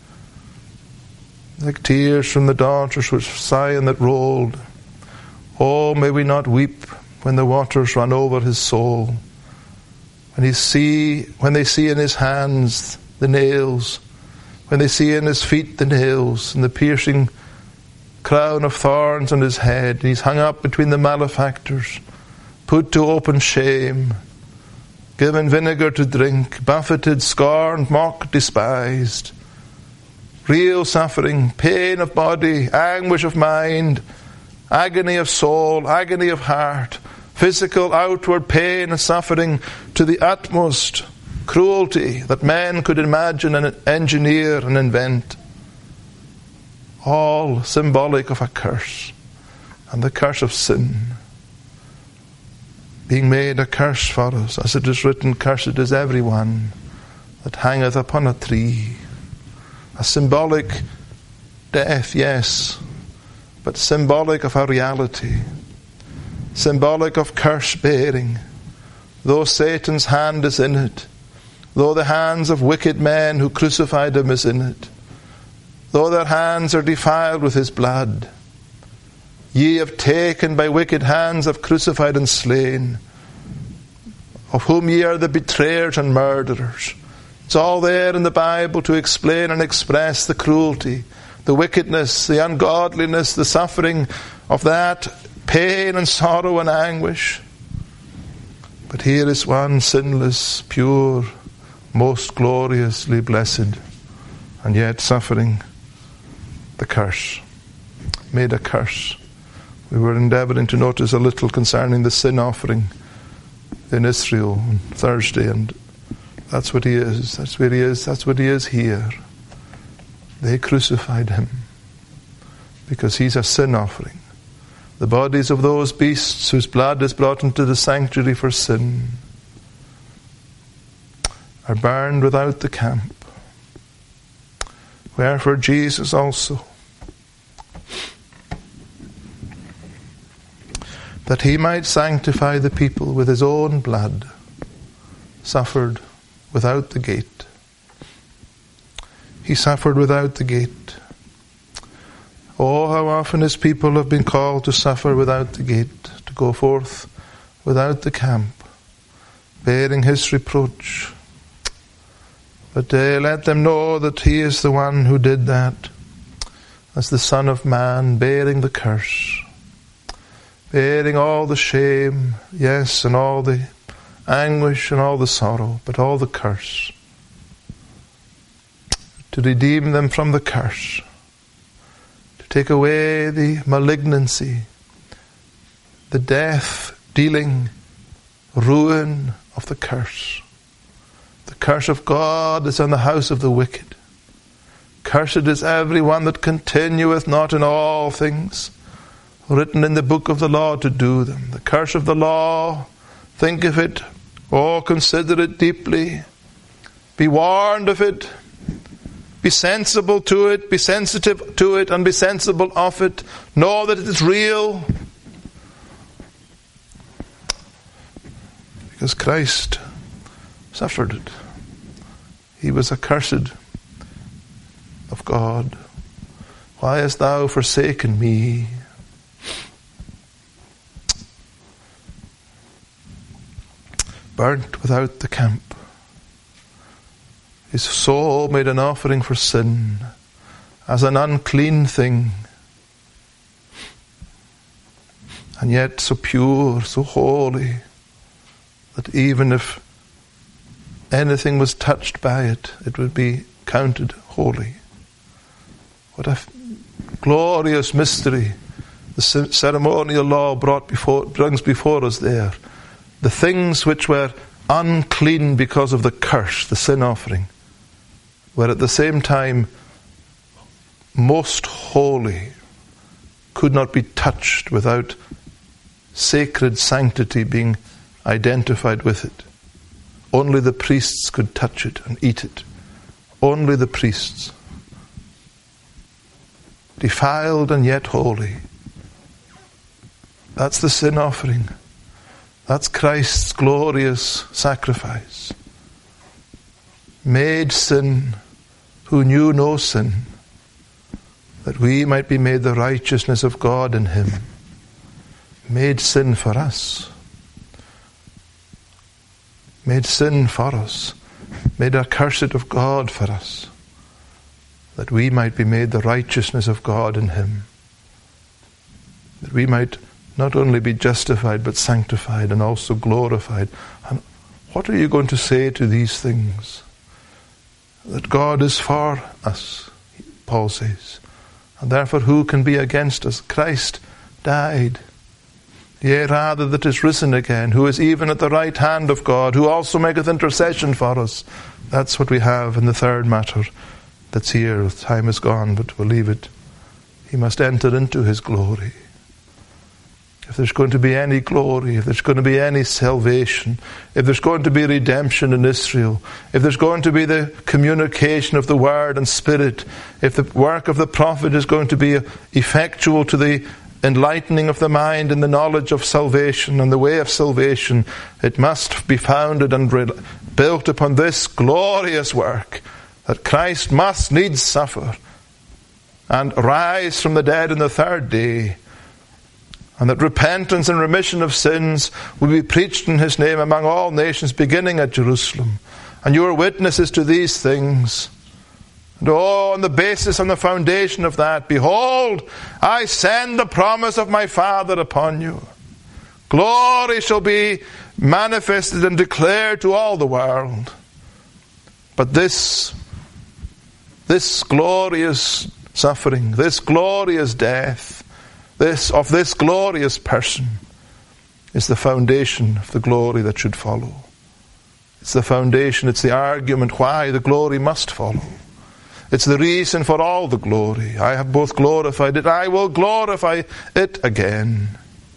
like tears from the daughters which Zion that rolled. Oh, may we not weep when the waters run over his soul. When he see, when they see in his hands the nails, when they see in his feet the nails, and the piercing crown of thorns on his head, and he's hung up between the malefactors, put to open shame, given vinegar to drink, buffeted, scorned, mocked, despised. Real suffering, pain of body, anguish of mind, agony of soul, agony of heart, physical outward pain and suffering to the utmost cruelty that man could imagine and engineer and invent. All symbolic of a curse, and the curse of sin. Being made a curse for us, as it is written, cursed is every one that hangeth upon a tree. A symbolic death, yes, but symbolic of our reality. Symbolic of curse bearing. Though Satan's hand is in it, though the hands of wicked men who crucified him is in it, though their hands are defiled with his blood, ye have taken by wicked hands, have crucified and slain, of whom ye are the betrayers and murderers. It's all there in the Bible to explain and express the cruelty, the wickedness, the ungodliness, the suffering of that pain and sorrow and anguish. But here is one sinless, pure, most gloriously blessed, and yet suffering the curse, made a curse. We were endeavouring to notice a little concerning the sin offering in Israel on Thursday, and that's what he is. That's where he is. That's what he is here. They crucified him because he's a sin offering. The bodies of those beasts whose blood is brought into the sanctuary for sin are burned without the camp. Wherefore Jesus also, that he might sanctify the people with his own blood, suffered without the gate. He suffered without the gate. Oh, how often his people have been called to suffer without the gate, to go forth without the camp, bearing his reproach. But uh, let them know that he is the one who did that, as the Son of Man, bearing the curse, bearing all the shame, yes, and all the anguish and all the sorrow, but all the curse. To redeem them from the curse. To take away the malignancy, the death-dealing ruin of the curse. The curse of God is on the house of the wicked. Cursed is every one that continueth not in all things written in the book of the law to do them. The curse of the law, think of it, oh, consider it deeply. Be warned of it. Be sensible to it. Be sensitive to it and be sensible of it. Know that it is real. Because Christ suffered it. He was accursed of God. Why hast thou forsaken me? Burnt without the camp. His soul made an offering for sin as an unclean thing. And yet so pure, so holy, that even if anything was touched by it, it would be counted holy. What a glorious mystery the ceremonial law brought before, brings before us there. The things which were unclean because of the curse, the sin offering, were at the same time most holy, could not be touched without sacred sanctity being identified with it. Only the priests could touch it and eat it. Only the priests. Defiled and yet holy. That's the sin offering. That's Christ's glorious sacrifice. Made sin, who knew no sin, that we might be made the righteousness of God in him. Made sin for us. Made sin for us. Made accursed of God for us. That we might be made the righteousness of God in him. That we might not only be justified but sanctified and also glorified. And what are you going to say to these things? That God is for us, Paul says. And therefore who can be against us? Christ died. Yea, rather that is risen again, who is even at the right hand of God, who also maketh intercession for us. That's what we have in the third matter that's here. Time is gone, but we'll leave it. He must enter into his glory. If there's going to be any glory, if there's going to be any salvation, if there's going to be redemption in Israel, if there's going to be the communication of the Word and Spirit, if the work of the prophet is going to be effectual to the enlightening of the mind and the knowledge of salvation and the way of salvation, it must be founded and built upon this glorious work, that Christ must needs suffer and rise from the dead on the third day, and that repentance and remission of sins will be preached in his name among all nations, beginning at Jerusalem. And you are witnesses to these things. And oh, on the basis, on the foundation of that, behold, I send the promise of my Father upon you. Glory shall be manifested and declared to all the world. But this, this glorious suffering, this glorious death, This of this glorious person is the foundation of the glory that should follow. It's the foundation, it's the argument why the glory must follow. It's the reason for all the glory. I have both glorified it, I will glorify it again.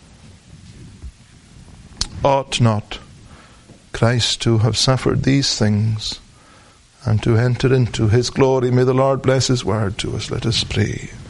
Ought not Christ to have suffered these things and to enter into his glory? May the Lord bless his word to us. Let us pray.